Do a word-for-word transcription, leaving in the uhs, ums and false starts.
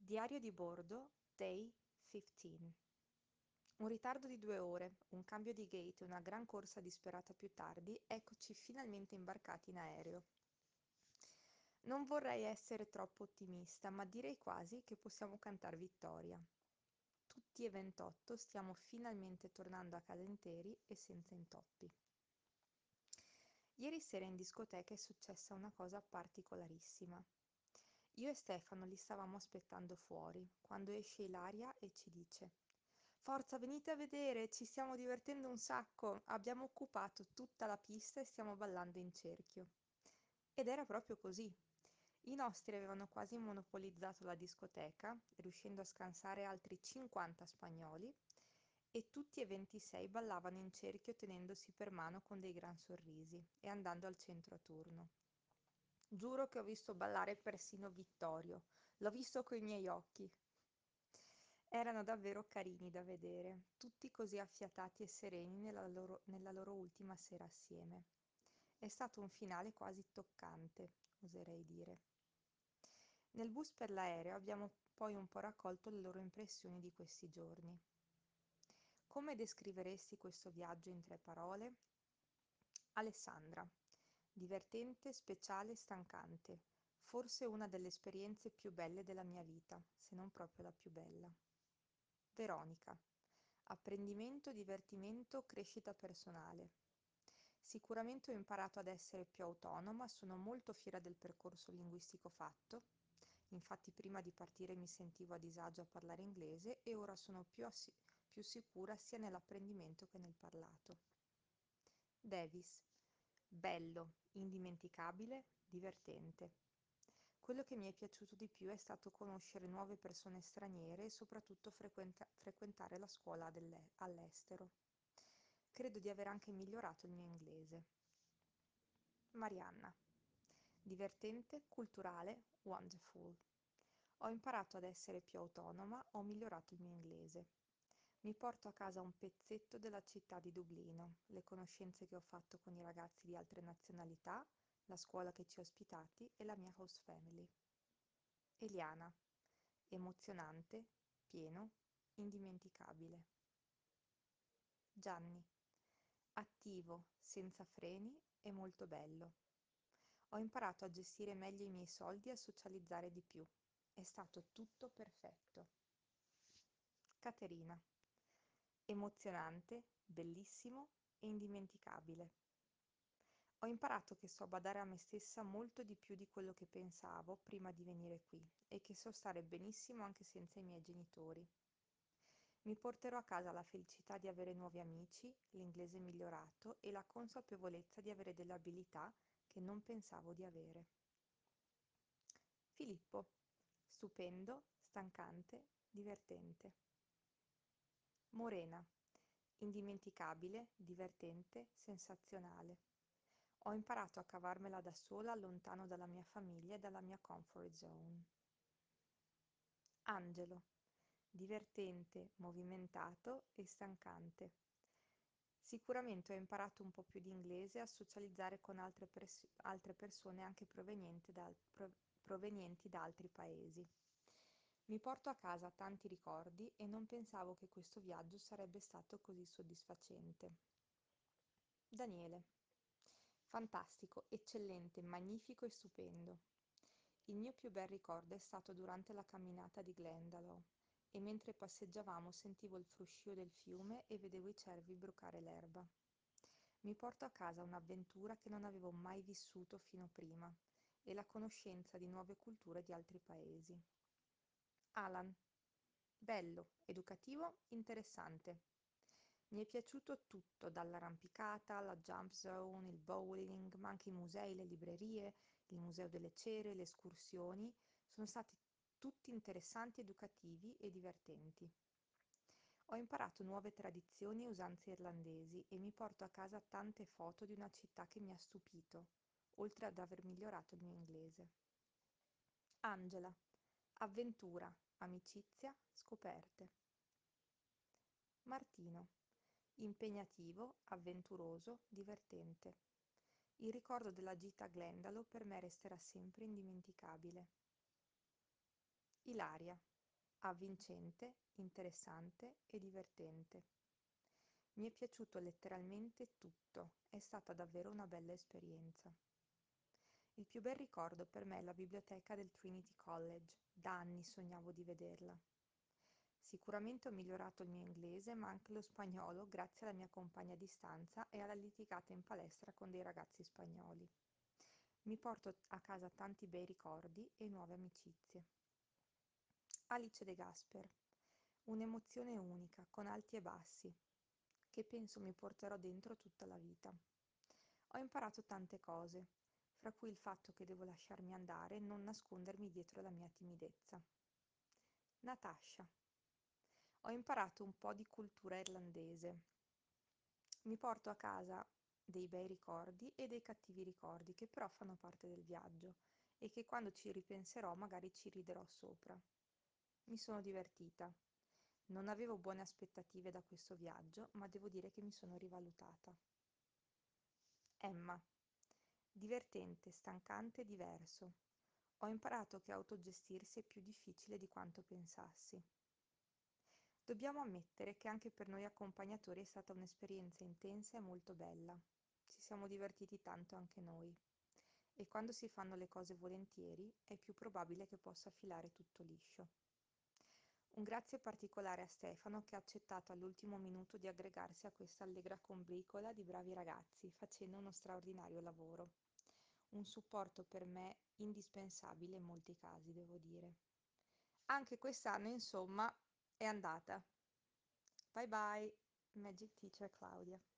Diario di bordo, Day quindici. Un ritardo di due ore, un cambio di gate e una gran corsa disperata più tardi, eccoci finalmente imbarcati in aereo. Non vorrei essere troppo ottimista, ma direi quasi che possiamo cantar vittoria. Tutti e ventotto stiamo finalmente tornando a casa interi e senza intoppi. Ieri sera in discoteca è successa una cosa particolarissima. Io e Stefano li stavamo aspettando fuori, quando esce Ilaria e ci dice: Forza, venite a vedere, ci stiamo divertendo un sacco, abbiamo occupato tutta la pista e stiamo ballando in cerchio. Ed era proprio così. I nostri avevano quasi monopolizzato la discoteca, riuscendo a scansare altri cinquanta spagnoli, e tutti e ventisei ballavano in cerchio tenendosi per mano con dei gran sorrisi e andando al centro a turno. Giuro che ho visto ballare persino Vittorio, l'ho visto coi miei occhi. Erano davvero carini da vedere, tutti così affiatati e sereni nella loro, nella loro ultima sera assieme. È stato un finale quasi toccante, oserei dire. Nel bus per l'aereo abbiamo poi un po' raccolto le loro impressioni di questi giorni. Come descriveresti questo viaggio in tre parole? Alessandra. Divertente, speciale, stancante. Forse una delle esperienze più belle della mia vita, se non proprio la più bella. Veronica. Apprendimento, divertimento, crescita personale. Sicuramente ho imparato ad essere più autonoma, sono molto fiera del percorso linguistico fatto. Infatti prima di partire mi sentivo a disagio a parlare inglese e ora sono più, assi- più sicura sia nell'apprendimento che nel parlato. Davis. Bello, indimenticabile, divertente. Quello che mi è piaciuto di più è stato conoscere nuove persone straniere e soprattutto frequenta- frequentare la scuola delle- all'estero. Credo di aver anche migliorato il mio inglese. Marianna. Divertente, culturale, wonderful. Ho imparato ad essere più autonoma, ho migliorato il mio inglese. Mi porto a casa un pezzetto della città di Dublino, le conoscenze che ho fatto con i ragazzi di altre nazionalità, la scuola che ci ha ospitati e la mia host family. Eliana. Emozionante, pieno, indimenticabile. Gianni. Attivo, senza freni e molto bello. Ho imparato a gestire meglio i miei soldi e a socializzare di più. È stato tutto perfetto. Caterina. Emozionante, bellissimo e indimenticabile. Ho imparato che so badare a me stessa molto di più di quello che pensavo prima di venire qui e che so stare benissimo anche senza i miei genitori. Mi porterò a casa la felicità di avere nuovi amici, l'inglese migliorato e la consapevolezza di avere delle abilità che non pensavo di avere. Filippo. Stupendo, stancante, divertente. Morena. Indimenticabile, divertente, sensazionale. Ho imparato a cavarmela da sola lontano dalla mia famiglia e dalla mia comfort zone. Angelo. Divertente, movimentato e stancante. Sicuramente ho imparato un po' più di inglese e a socializzare con altre, pers- altre persone anche provenienti da, pro- provenienti da altri paesi. Mi porto a casa tanti ricordi e non pensavo che questo viaggio sarebbe stato così soddisfacente. Daniele. Fantastico, eccellente, magnifico e stupendo. Il mio più bel ricordo è stato durante la camminata di Glendalough e mentre passeggiavamo sentivo il fruscio del fiume e vedevo i cervi brucare l'erba. Mi porto a casa un'avventura che non avevo mai vissuto fino prima e la conoscenza di nuove culture di altri paesi. Alan. Bello, educativo, interessante. Mi è piaciuto tutto, dall'arrampicata alla jump zone, il bowling, ma anche i musei, le librerie, il museo delle cere, le escursioni. Sono stati tutti interessanti, educativi e divertenti. Ho imparato nuove tradizioni e usanze irlandesi e mi porto a casa tante foto di una città che mi ha stupito, oltre ad aver migliorato il mio inglese. Angela. Avventura, amicizia, scoperte. Martino. Impegnativo, avventuroso, divertente. Il ricordo della gita a Glendalough per me resterà sempre indimenticabile. Ilaria. avvincente, interessante e divertente. Mi è piaciuto letteralmente tutto, è stata davvero una bella esperienza. Il più bel ricordo per me è la biblioteca del Trinity College, da anni sognavo di vederla. Sicuramente ho migliorato il mio inglese, ma anche lo spagnolo grazie alla mia compagna di stanza e alla litigata in palestra con dei ragazzi spagnoli. Mi porto a casa tanti bei ricordi e nuove amicizie. Alice De Gasper. Un'emozione unica, con alti e bassi, che penso mi porterò dentro tutta la vita. Ho imparato tante cose, fra cui il fatto che devo lasciarmi andare e non nascondermi dietro la mia timidezza. Natasha. Ho imparato un po' di cultura irlandese. Mi porto a casa dei bei ricordi e dei cattivi ricordi che però fanno parte del viaggio e che quando ci ripenserò magari ci riderò sopra. Mi sono divertita. Non avevo buone aspettative da questo viaggio, ma devo dire che mi sono rivalutata. Emma. Divertente, stancante e diverso. Ho imparato che autogestirsi è più difficile di quanto pensassi. Dobbiamo ammettere che anche per noi accompagnatori è stata un'esperienza intensa e molto bella. Ci siamo divertiti tanto anche noi. E quando si fanno le cose volentieri, è più probabile che possa filare tutto liscio. Un grazie particolare a Stefano che ha accettato all'ultimo minuto di aggregarsi a questa allegra combricola di bravi ragazzi, facendo uno straordinario lavoro. Un supporto per me indispensabile in molti casi, devo dire. Anche quest'anno, insomma, è andata. Bye bye, Magic Teacher Claudia.